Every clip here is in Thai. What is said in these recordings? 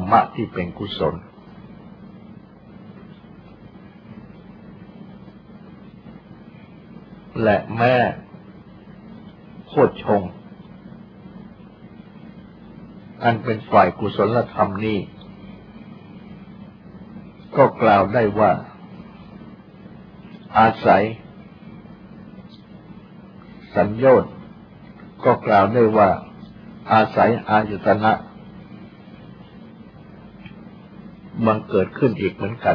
รมะที่เป็นกุศลและแม้โพชฌงค์อันเป็นฝ่ายกุศลธรรมนี้ก็กล่าวได้ว่าอาศัยสัญโยชน์ก็กล่าวได้ว่าอาศัยอายตนะมันเกิดขึ้นอีกเหมือนกัน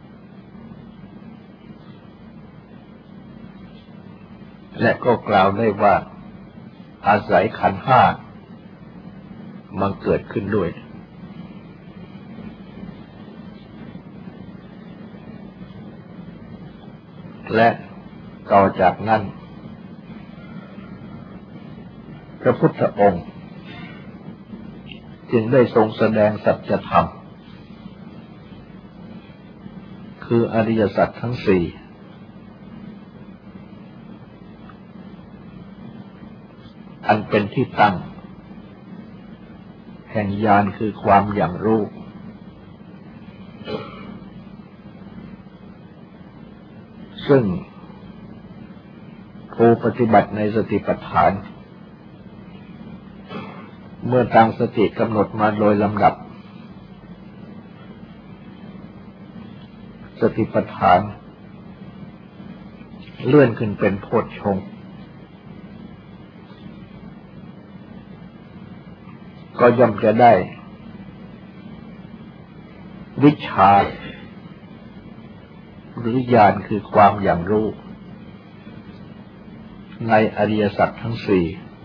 และก็กล่าวได้ว่าอาศัยขันธ์ห้ามันเกิดขึ้นด้วยและต่อจากนั้นพระพุทธองค์จึงได้ทรงแสดงสัจธรรมคืออริยสัจทั้งสี่อันเป็นที่ตั้งแห่งญาณคือความอย่างรู้ซึ่งผู้ปฏิบัติในสติปัฏฐานเมื่อตั้งสติกำหนดมาโดยลำดับสติปัฏฐานเลื่อนขึ้นเป็นโพชฌงค์ก็ย่อมจะได้วิชชาหรือญาณคือความอย่างรู้ในอริยสัจทั้งสี่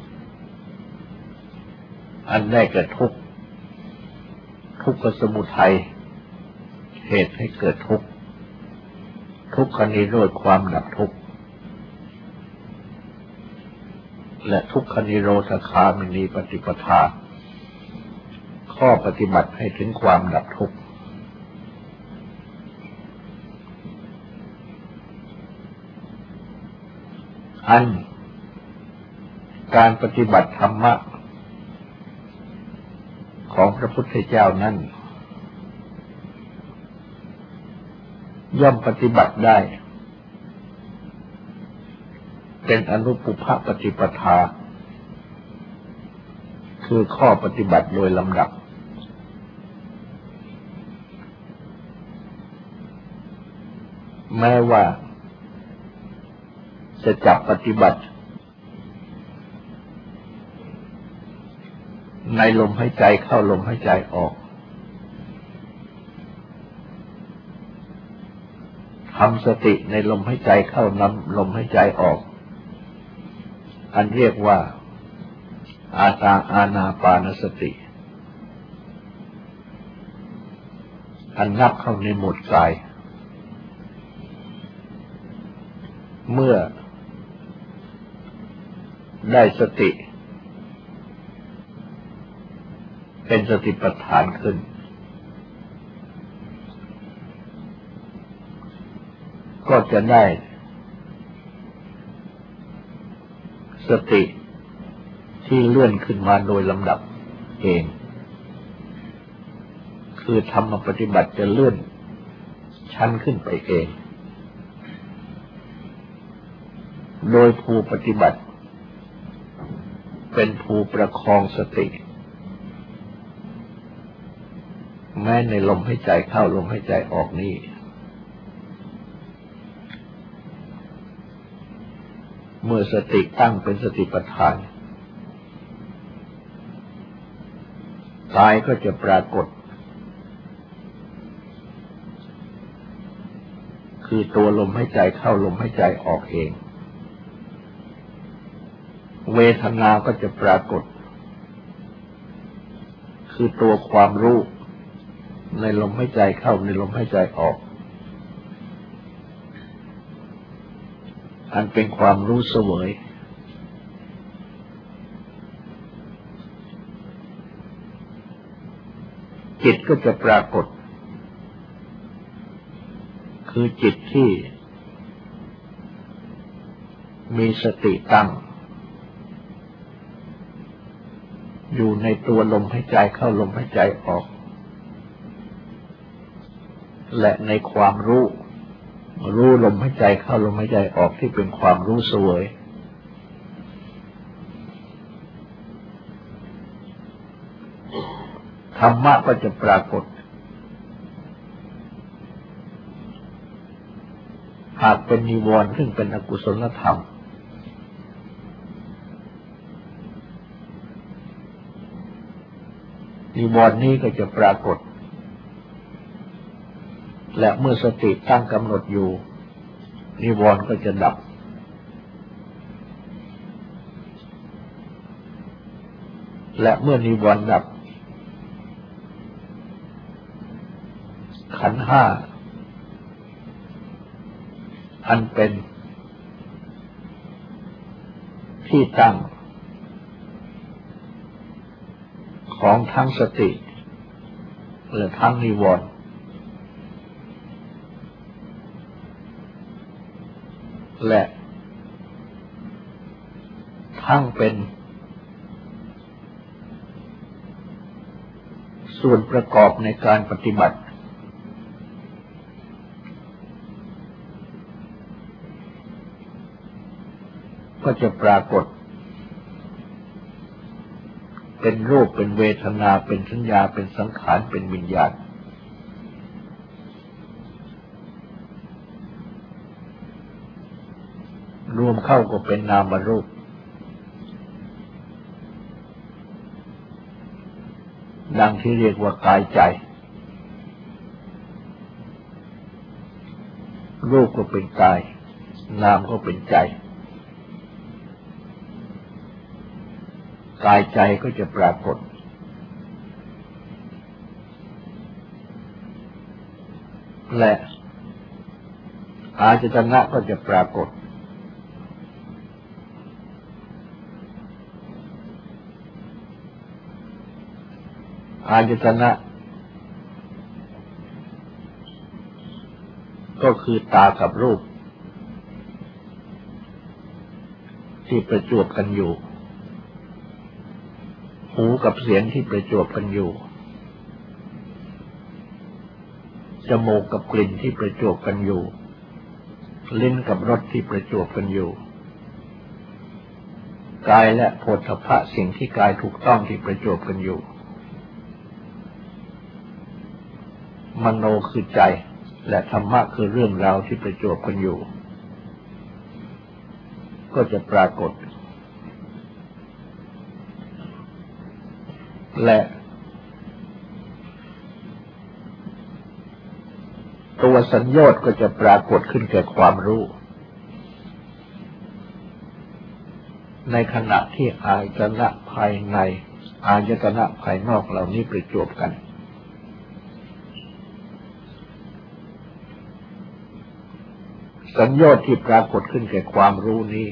อันได้แก่ทุกข์ทุกขสมุทัยเหตุให้เกิดทุกข์ทุกขนิโรธความดับทุกข์และทุกขนิโรธคามินีปฏิปทาข้อปฏิบัติให้ถึงความดับทุกข์อันการปฏิบัติธรรมะของพระพุทธเจ้านั้นย่อมปฏิบัติได้เป็นอนุปุพพปฏิปทาคือข้อปฏิบัติโดยลำดับแม้ว่าจะจับปฏิบัติในลมหายใจเข้าลมหายใจออกทำสติในลมหายใจเข้านำลมหายใจออกอันเรียกว่าอานาปานสติอันนับเข้าในหมวดกายเมื่อได้สติเป็นสติปัฏฐานขึ้นก็จะได้สติที่เลื่อนขึ้นมาโดยลำดับเองคือธรรมปฏิบัติจะเลื่อนชั้นขึ้นไปเองโดยผู้ปฏิบัติเป็นผู้ประคองสติแม้ในลมหายใจเข้าลมหายใจออกนี้เมื่อสติตั้งเป็นสติปัฏฐานกายก็จะปรากฏคือตัวลมหายใจเข้าลมหายใจออกเองเวทนาก็จะปรากฏคือตัวความรู้ในลมหายใจเข้าในลมหายใจออกอันเป็นความรู้เสวยจิตก็จะปรากฏคือจิตที่มีสติตั้งอยู่ในตัวลมหายใจเข้าลมหายใจออกและในความรู้ลมหายใจเข้าลมหายใจออกที่เป็นความรู้เสวยธรรมะก็จะปรากฏหากเป็นนิวรณ์ซึ่งเป็นอกุศลธรรมนิวรณ์นี้ก็จะปรากฏและเมื่อสติตั้งกำหนดอยู่นิวรณ์ก็จะดับและเมื่อนิวรณ์ดับขันธ์ห้าอันเป็นที่ตั้งของทั้งสติและทั้งนิวรณ์และทั้งเป็นส่วนประกอบในการปฏิบัติก็จะปรากฏเป็นรูปเป็นเวทนาเป็นสัญญาเป็นสังขารเป็นวิญญาณรวมเข้าก็เป็นนามรูปดังที่เรียกว่ากายใจรูปก็เป็นกายนามก็เป็นใจกายใจก็จะปรากฏและอายตนะก็จะปรากฏอายตนะก็คือตากับรูปที่ประจวบกันอยู่หูกับเสียงที่ประจวบกันอยู่จมูกกับกลิ่นที่ประจวบกันอยู่ลิ้นกับรสที่ประจวบกันอยู่กายและโผฏฐัพพะสิ่งที่กายถูกต้องที่ประจวบกันอยู่มโนคือใจและธรรมะคือเรื่องราวที่ประจวบกันอยู่ก็จะปรากฏและตัวสัญญาก็จะปรากฏขึ้นแก่ความรู้ในขณะที่อายตนะภายในอายตนะภายนอกเหล่านี้ประจวบกันสัญญาที่ปรากฏขึ้นแก่ความรู้นี้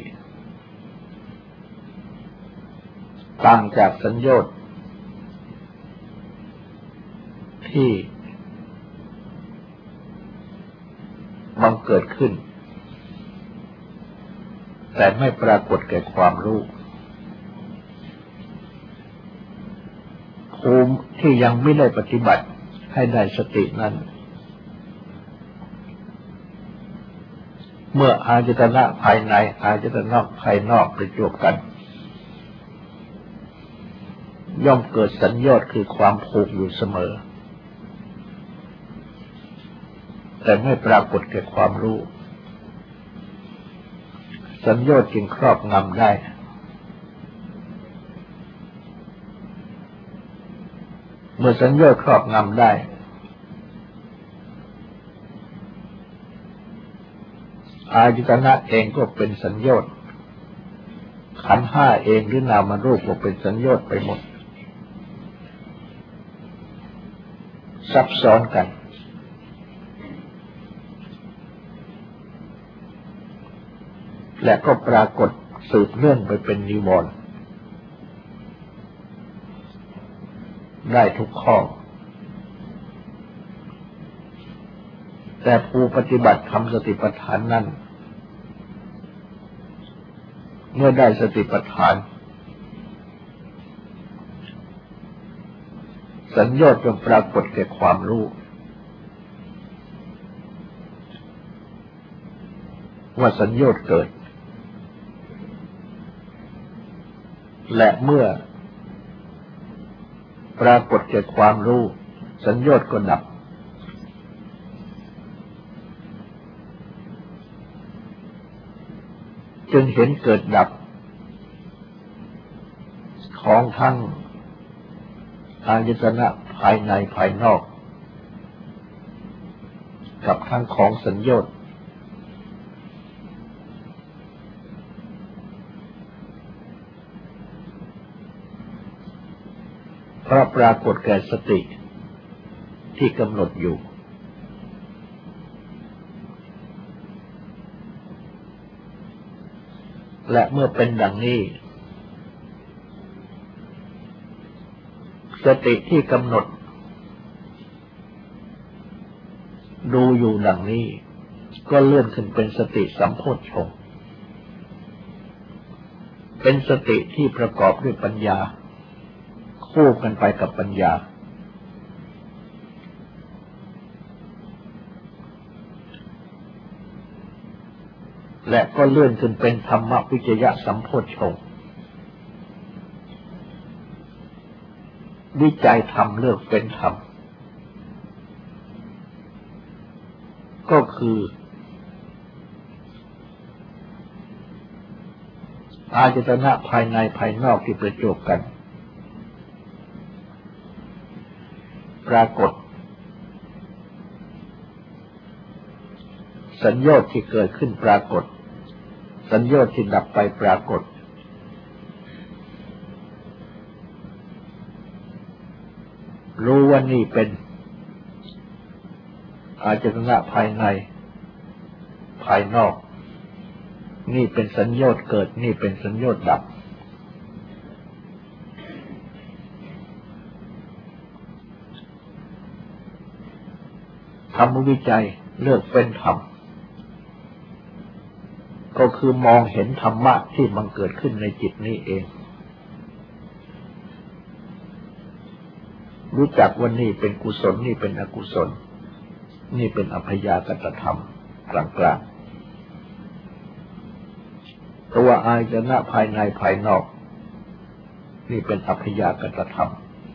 ต่างจากสัญญาที่บังเกิดขึ้นแต่ไม่ปรากฏแก่ความรู้ภูมิที่ยังไม่ได้ปฏิบัติให้ได้สตินั้นเมื่ออายตนะภายในอายตนะภายนอกประจวบกันย่อมเกิดสัญญาคือความผูกอยู่เสมอแต่ไม่ปรากฏแก่ความรู้สัญญาจึงครอบงำได้เมื่อสัญญาครอบงำได้อายตนะเองก็เป็นสัญญาขันธ์ห้าเองหรือนามรูปก็เป็นสัญญาไปหมดซับซ้อนกันและก็ปรากฏสืบเนื่องไปเป็นนิวรณ์ได้ทุกข้อแต่ผู้ปฏิบัติทำสติปัฏฐานนั้นเมื่อได้สติปัฏฐานสัญญาจงปรากฏแก่ความรู้ว่าสัญโยชน์เกิดและเมื่อปรากฏแก่ความรู้สัญโยชน์ก็ดับจึงเห็นเกิดดับของทั้งอายตนะภายในภายนอกกับทั้งของสัญโยชน์เพราะปรากฏแก่สติที่กำหนดอยู่และเมื่อเป็นดังนี้สติที่กำหนดดูอยู่ดังนี้ก็เลื่อนขึ้นเป็นสติสัมโพชฌงค์เป็นสติที่ประกอบด้วยปัญญาคู่กันไปกับปัญญาและก็เลื่อนขึ้นเป็นธรรมวิจยะสัมโพชฌงค์วิจัยธรรมเลือกเป็นธรรมก็คืออายตนะภายในภายนอกที่ประจบกันปรากฏสัญโยชน์ที่เกิดขึ้นปรากฏสัญโยชน์ที่ดับไปปรากฏรู้ว่านี่เป็นอายตนะภายในภายนอกนี่เป็นสัญโยชน์เกิดนี่เป็นสัญโยชน์ดับธรรมวิจัยเลือกเป็นธรรมก็คือมองเห็นธรรมะที่มันเกิดขึ้นในจิตนี้เองรู้จักว่านี่เป็นกุศลนี่เป็นอกุศลนี่เป็นอัพยากตธรรมกลางๆตัวอายตนะภายในภายนอกนี่เป็นอัพยากตธรรม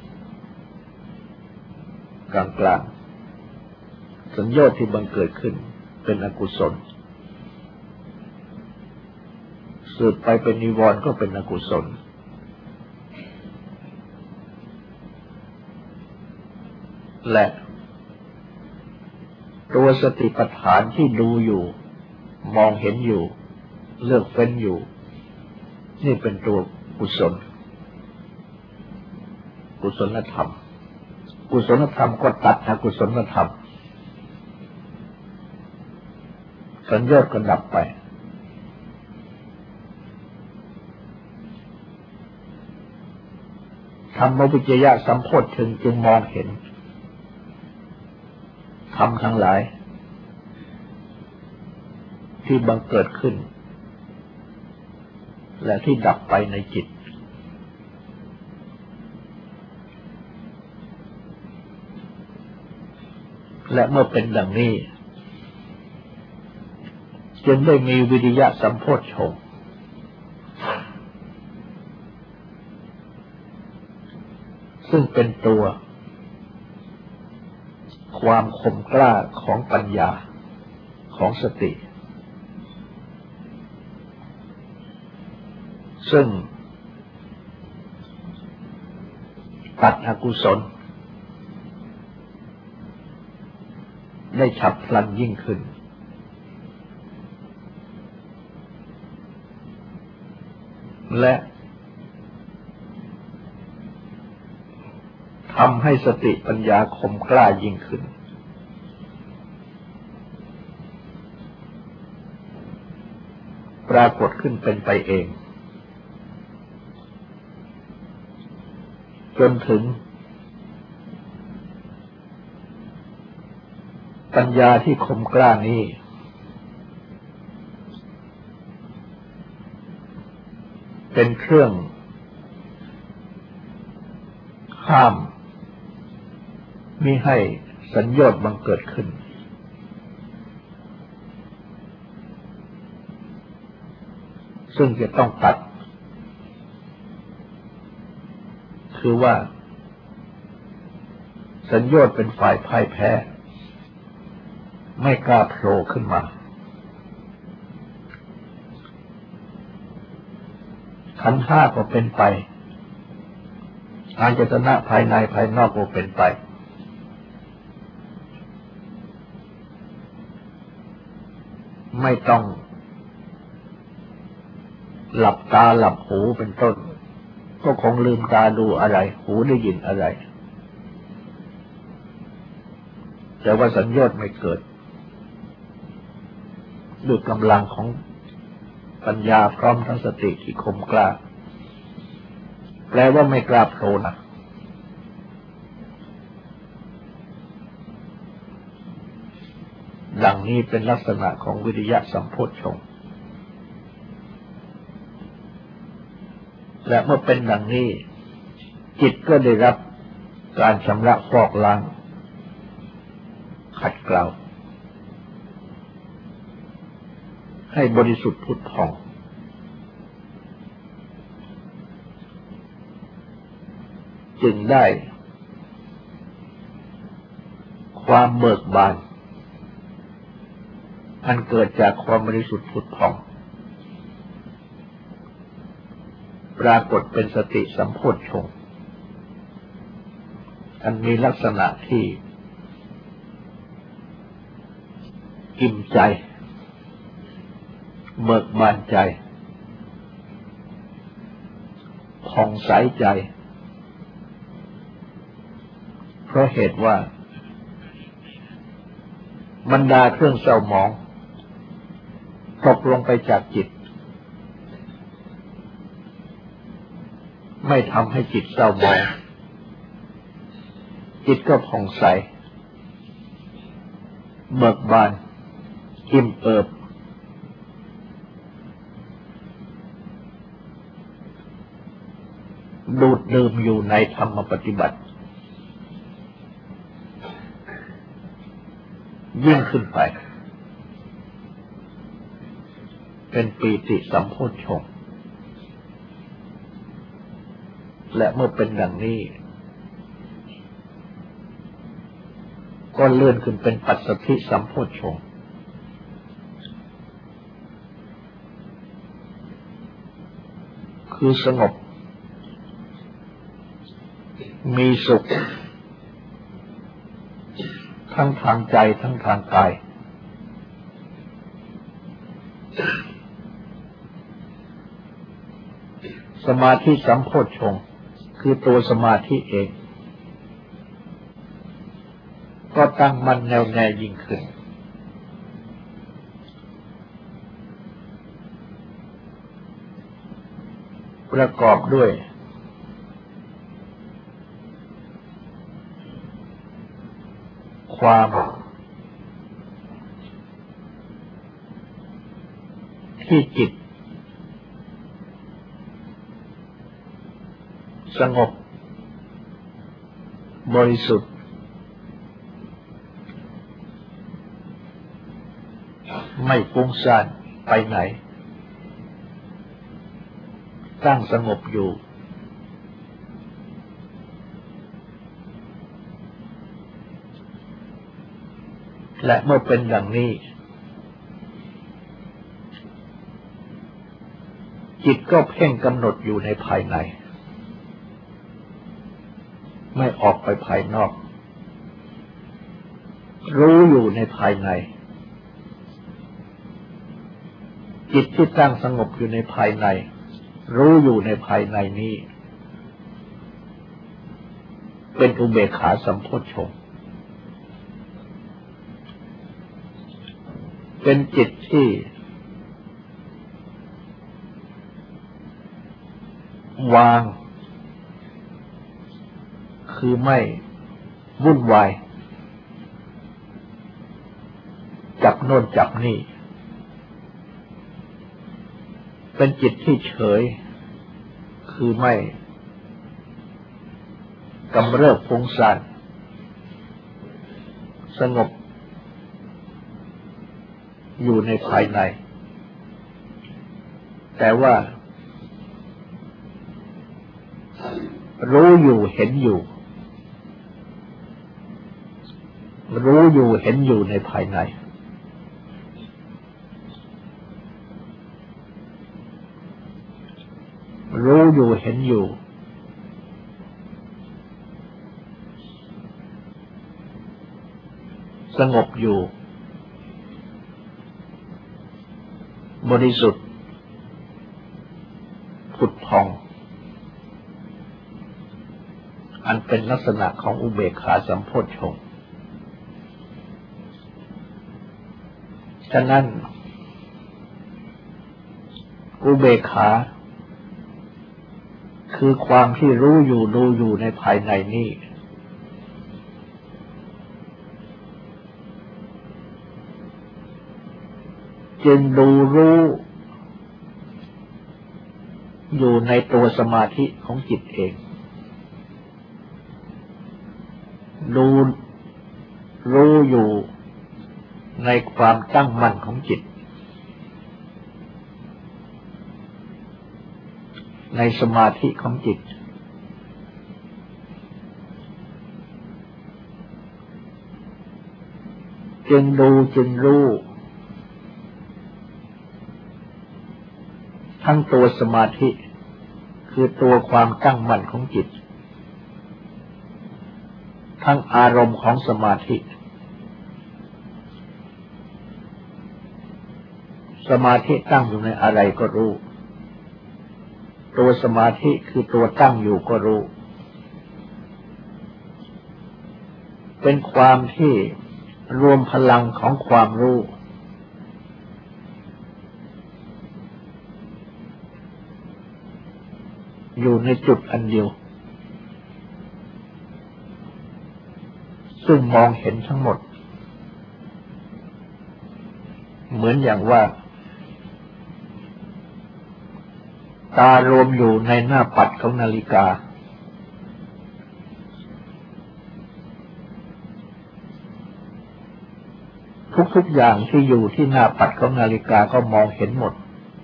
กลางๆสัญโยชน์ที่บังเกิดขึ้นเป็นอกุศลสืบไปเป็นนิวรณ์ก็เป็นอกุศลและตัวสติปัฏฐานที่ดูอยู่มองเห็นอยู่เลือกเฟ้นอยู่นี่เป็นตัวกุศลกุศลธรรมกุศลธรรมก็ตัดอกุศลธรรมสัญโยชน์ก็ดับไปธรรมวิจยะสัมโพชฌงค์จึงมองเห็นธรรมทั้งหลายที่บังเกิดขึ้นและที่ดับไปในจิตและเมื่อเป็นดังนี้จึงได้มีวิริยะสัมโพชฌงค์ซึ่งเป็นตัวความคมกล้าของปัญญาของสติซึ่งตัดอกุศลได้ฉับพลันยิ่งขึ้นและทำให้สติปัญญาคมกล้ายิ่งขึ้นปรากฏขึ้นเป็นไปเองจนถึงปัญญาที่คมกล้านี้เป็นเครื่องห้ามมิให้สัญโยชน์บังเกิดขึ้นซึ่งจะต้องตัดคือว่าสัญโยชน์เป็นฝ่ายพ่ายแพ้ไม่กล้าโผล่ขึ้นมาขันธ์ห้าก็เป็นไปอายตนะภายในภายนอกก็เป็นไปไม่ต้องหลับตาหลับหูเป็นต้นก็คงลืมตาดูอะไรหูได้ยินอะไรแต่ว่าสัญญาไม่เกิดด้วยกำลังของปัญญาพร้อมทั้งสติที่คมกล้าแปลว่าไม่กล้าโผล่นะดังนี้เป็นลักษณะของวิริยะสัมโพชฌงค์และเมื่อเป็นดังนี้จิตก็ได้รับการชำระฟอกล้างขัดเกลาให้บริสุทธิ์ผุดผ่องจึงได้ความเบิกบานอันเกิดจากความบริสุทธิ์ผุดผ่องปรากฏเป็นสติสัมโพชฌงค์อันมีลักษณะที่อิ่มใจเบิกบานใจผ่องใสใจเพราะเหตุว่าบรรดาเครื่องเศร้าหมองตกลงไปจากจิตไม่ทำให้จิตเศร้าหมองจิตก็ผ่องใสเบิกบานอิ่มเอิบดูดดื่มอยู่ในธรรมปฏิบัติยิ่งขึ้นไปเป็นปีติสัมโพชฌงค์และเมื่อเป็นดังนี้ก็เลื่อนขึ้นเป็นปัสสัทธิสัมโพชฌงค์คือสงบมีสุขทั้งทางใจทั้งทางกายสมาธิสัมโพชฌงค์คือตัวสมาธิเองก็ตั้งมั่นแน่วแน่ยิ่งขึ้นประกอบด้วยความที่จิตสงบบริสุทธิ์ไม่ฟุ้งซ่านไปไหนตั้งสงบอยู่และเมื่อเป็นดังนี้จิตก็เพ่งกำหนดอยู่ในภายในไม่ออกไปภายนอกรู้อยู่ในภายในจิตที่ตั้งสงบอยู่ในภายในรู้อยู่ในภายในนี้เป็นอุเบกขาสัมโพชฌงค์เป็นจิตที่วางคือไม่วุ่นวายจับโน่นจับนี่เป็นจิตที่เฉยคือไม่กำเริบฟุ้งซ่านสงบอยู่ในภายในแต่ว่ารู้อยู่เห็นอยู่รู้อยู่เห็นอยู่ในภายในรู้อยู่เห็นอยู่สงบอยู่บริสุทธิ์ผุดผ่องอันเป็นลักษณะของอุเบกขาสัมโพชฌงค์ฉะนั้นอุเบกขาคือความที่รู้อยู่ดูอยู่ในภายในนี้จึงดูรู้อยู่ในตัวสมาธิของจิตเองดูรู้อยู่ในความตั้งมั่นของจิตในสมาธิของจิตจึงดูจึงรู้ทั้งตัวสมาธิคือตัวความตั้งมั่นของจิตทั้งอารมณ์ของสมาธิสมาธิตั้งอยู่ในอะไรก็รู้ตัวสมาธิคือตัวตั้งอยู่ก็รู้เป็นความที่รวมพลังของความรู้อยู่ในจุดอันเดียวซึ่งมองเห็นทั้งหมดเหมือนอย่างว่าตารวมอยู่ในหน้าปัดของนาฬิกาทุกอย่างที่อยู่ที่หน้าปัดของนาฬิกาก็มองเห็นหมด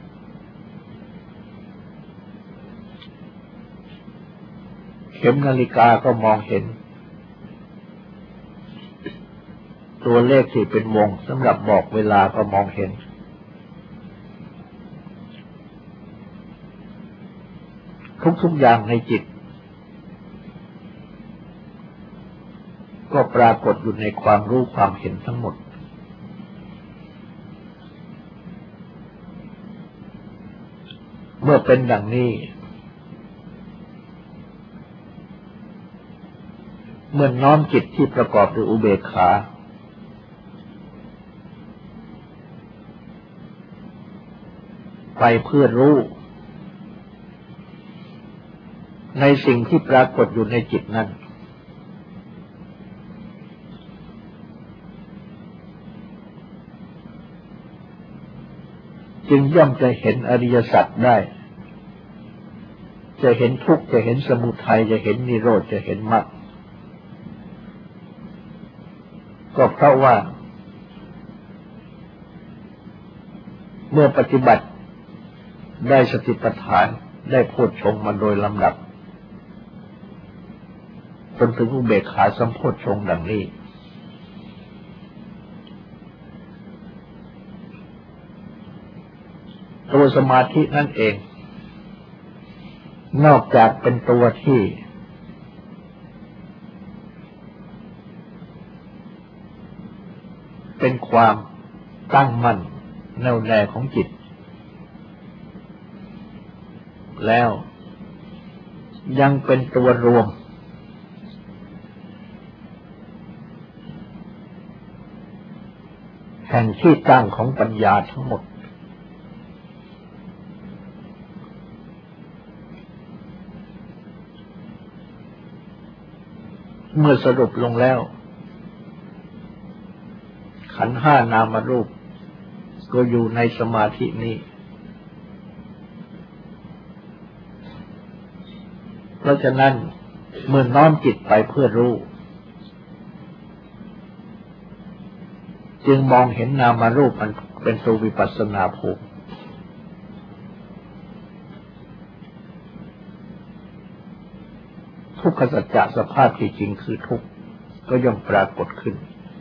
เข็มนาฬิกาก็มองเห็นตัวเลขที่เป็นวงสำหรับบอกเวลาก็มองเห็นทุกอย่างในจิตก็ปรากฏอยู่ในความรู้ความเห็นทั้งหมดเมื่อเป็นดังนี้เมื่อน้อมจิตที่ประกอบด้วยอุเบกขาไปเพื่อรู้ในสิ่งที่ปรากฏอยู่ในจิตนั้นจึงย่อมจะเห็นอริยสัจได้จะเห็นทุกข์จะเห็นสมุทัยจะเห็นนิโรธจะเห็นมรรคก็เพราะว่าเมื่อปฏิบัติได้สติปัฏฐานได้โพชฌงค์มาโดยลำดับจนถึงอุเบกขาสัมโพชฌงค์ดังนี้ตัวสมาธินั่นเองนอกจากเป็นตัวที่เป็นความตั้งมั่นแน่วแน่ของจิตแล้วยังเป็นตัวรวมแห่งที่ตั้งของปัญญาทั้งหมดเมื่อสรุปลงแล้วขันธ์ห้านามรูปก็อยู่ในสมาธินี้เพราะฉะนั้นเมื่อน้อมจิตไปเพื่อรู้จึงมองเห็นนามรูปมันเป็นตัววิปัสสนาภูมิทุกขสัจจะสภาพที่จริงคือทุกข์ก็ย่อมปรากฏขึ้น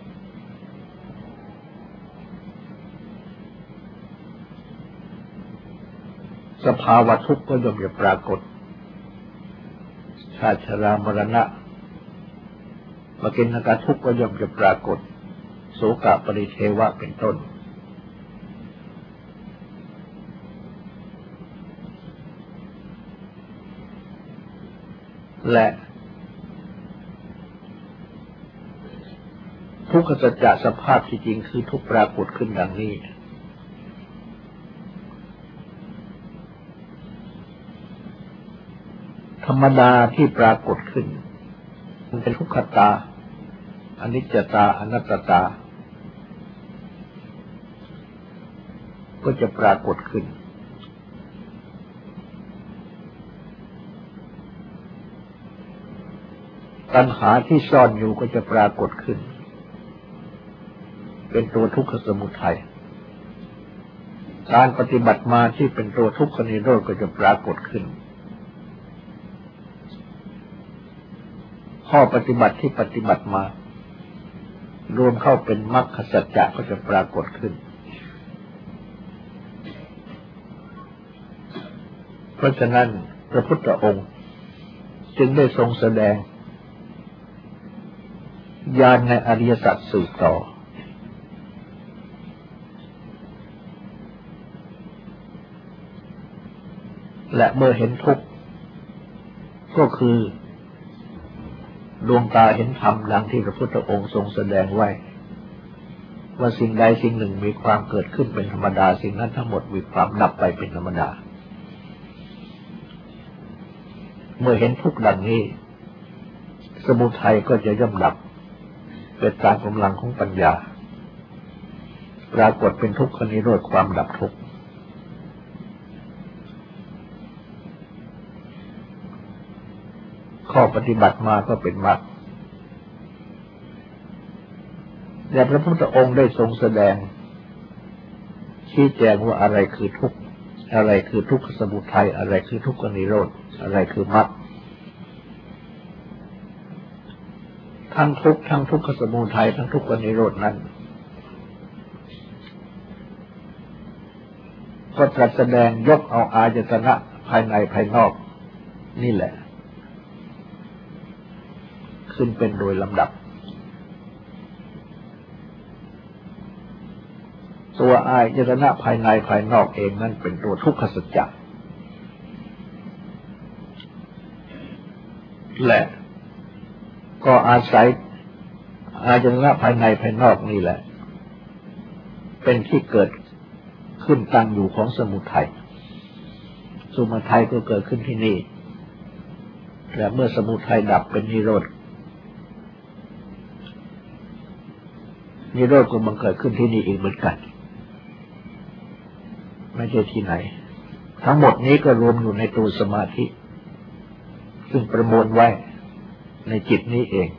สภาวะทุกข์ก็ย่อมจะปรากฏชาติชรามรณะมกิณกทุกข์ก็ย่อมจะปรากฏโสกปริเทวะเป็นต้นและทุกขสัจจะสภาพที่จริงคือทุกข์ปรากฏขึ้นดังนี้ธรรมดาที่ปรากฏขึ้นมันเป็นทุกขตาอนิจจตาอนัตตาก็จะปรากฏขึ้นตัณหาที่ซ่อนอยู่ก็จะปรากฏขึ้นเป็นตัวทุกขสมุทัยการปฏิบัติมาที่เป็นตัวทุกขนิโรธก็จะปรากฏขึ้นข้อปฏิบัติที่ปฏิบัติมารวมเข้าเป็นมรรคสัจจะก็จะปรากฏขึ้นเพราะฉะนั้นพระพุทธองค์จึงได้ทรงแสดงญาณในอริยสัจสืบต่อและเมื่อเห็นทุกข์ก็คือดวงตาเห็นธรรมดังที่พระพุทธองค์ทรงแสดงไว้ว่าสิ่งใดสิ่งหนึ่งมีความเกิดขึ้นเป็นธรรมดาสิ่งนั้นทั้งหมดมีความดับไปเป็นธรรมดาเมื่อเห็นทุกข์ดังนี้สมุทัยก็จะย่อมดับเป็นตามกำลังของปัญญาปรากฏเป็นทุกขนิโรธความดับทุกข์ข้อปฏิบัติมาก็เป็นมรรคและพระพุทธองค์ได้ทรงแสดงชี้แจงว่าอะไรคือทุกข์อะไรคือทุกขสมุทัยอะไรคือทุกขนิโรธอะไรคือมรรคทั้งทุกข์ทั้งทุกขสมุทัยทั้งทุกขนิโรธนั้นก็ตรัสแสดงยกเอาอายตนะภายในภายนอกนี่แหละขึ้นเป็นโดยลำดับตัวอายตนะภายในภายนอกเองนั่นเป็นตัวทุกขสัจจะและก็อาศัยอายตนะภายในภายนอกนี่แหละเป็นที่เกิดขึ้นตั้งอยู่ของสมุทัยสมุทัยก็เกิดขึ้นที่นี่และเมื่อสมุทัยดับเป็นนิโรธนิโรธก็บังเกิดขึ้นที่นี่อีกเหมือนกันไม่ใช่ที่ไหนทั้งหมดนี้ก็รวมอยู่ในตัวสมาธิซึ่งประมวลไว้ในจิตนี้เอง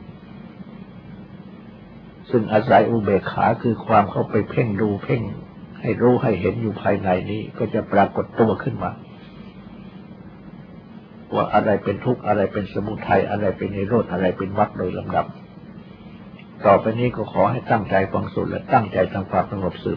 ซึ่งอาศัยอุเบกขาคือความเข้าไปเพ่งดูเพ่งให้รู้ให้เห็นอยู่ภายในนี้ก็จะปรากฏตัวขึ้นมาว่าอะไรเป็นทุกข์อะไรเป็นสมุทัยอะไรเป็นนิโรธอะไรเป็นมรรคโดยลำดับต่อไปนี้ก็ขอให้ตั้งใจฟังสวดและตั้งใจทำความสงบสืบ